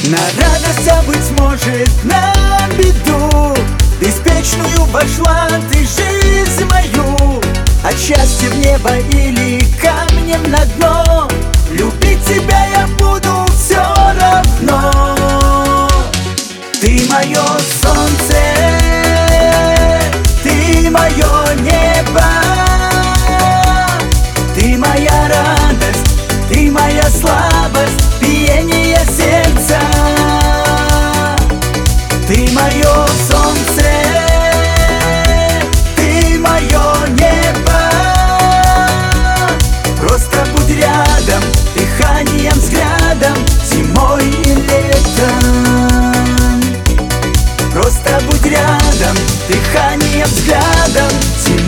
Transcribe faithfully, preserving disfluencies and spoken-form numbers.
На радость, а быть может на беду, в беспечную вошла ты жизнь мою. От счастья в небо или камнем на дно, любить тебя я буду все равно. Ты мое солнце, ты мое небо, ты моя радость, ты моя слабость, биение сердца. Ты мое солнце, ты мое небо, просто будь рядом, дыханием, взглядом, зимой и летом. Просто будь рядом, дыханием, взглядом, зимой